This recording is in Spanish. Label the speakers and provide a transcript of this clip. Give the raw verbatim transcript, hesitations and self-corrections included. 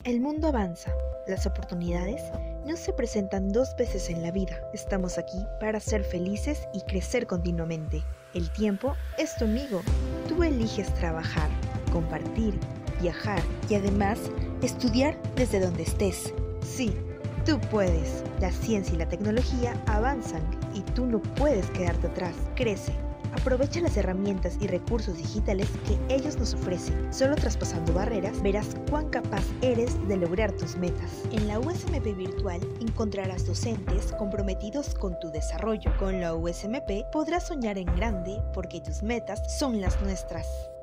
Speaker 1: El mundo avanza. Las oportunidades no se presentan dos veces en la vida. Estamos aquí para ser felices y crecer continuamente. El tiempo es tu amigo. Tú eliges trabajar, compartir, viajar y además estudiar desde donde estés. Sí, tú puedes. La ciencia y la tecnología avanzan y tú no puedes quedarte atrás. Crece. Aprovecha las herramientas y recursos digitales que ellos nos ofrecen. Solo traspasando barreras verás cuán capaz eres de lograr tus metas. En la U S M P Virtual encontrarás docentes comprometidos con tu desarrollo. Con la U S M P podrás soñar en grande porque tus metas son las nuestras.